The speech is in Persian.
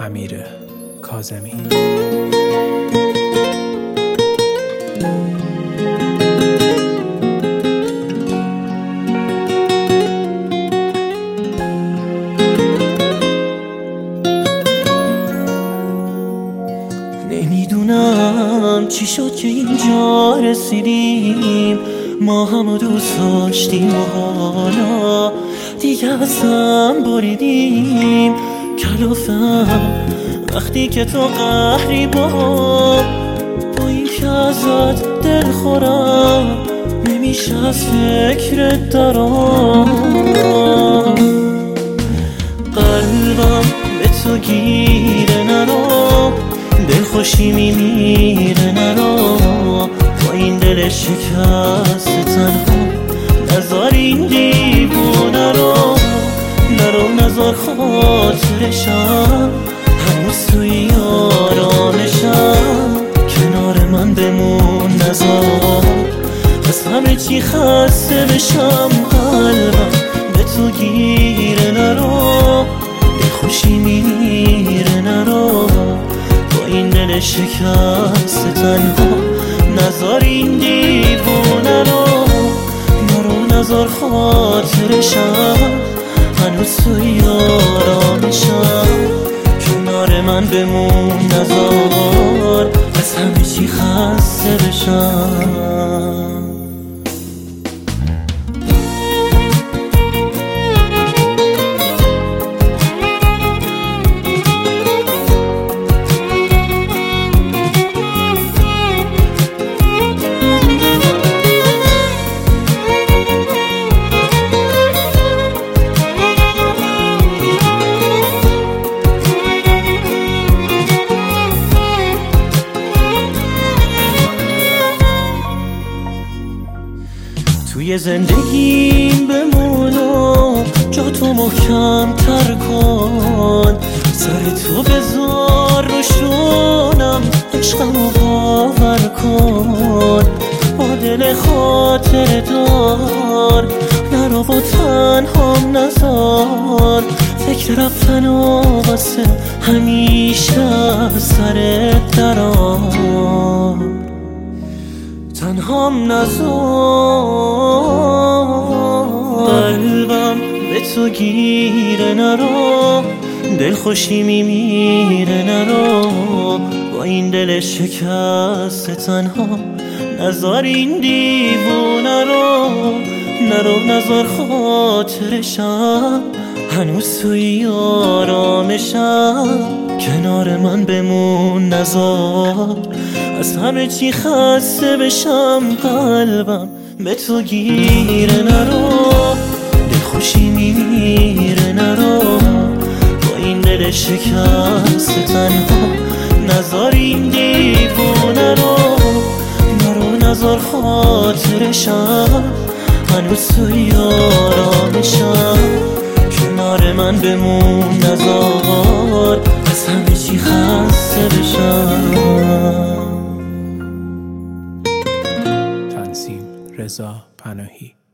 امیر کاظمی. نمیدونم چی شد که اینجا رسیدیم، ما همو دوست داشتیم و حالا دیگه از هم بریدیم. کلافم وقتی که تو قهری با این که ازت دل خورم، نمیشه از فکرت درام. قلبم به تو گیره نرو، دل خوشی میمیره نرو، با این دل شکست تنها نذار این دیوونه رو، نرو نذار خاطرشم هنوز توی آرامشم، کنار من بمون نذار از همه چی خسته بشم. قلبم به تو گیره نرو، دل خوشی میمیره نرو، این دل شکست تنها نذار این دیوونه رو، نرو نذار خاطرشم هنوز توی آرامشم، کنار من بمون نذار از همه چی خسته بشم. توی زندگیم بمون و جا تو محکم تر کن، سر تو بذار رو شونم، عشقمو باور کن، با دل خاطر دار نرو و تنهام نذار، فکر رفتن و واسه همیشه سرت درار، تنهام نذار. قلبم به تو گیره نرو، دل خوشی میمیره نرو، با این دل شکست تنها نذار این دیوونه رو، نرو نذار خاطرشم هنوز توی آرامشم، کنار من بمون نذار از همه چی خسته بشم. قلبم به تو گیره نرو، دل خوشی میمیره نرو، با این دل شکست تنها نذار این دیوونه رو، نرو نذار خاطرشم هنوز توی آرامشم، کنار من بمون نذار از همه چی خسته بشم. تنظیم رضا پناهی.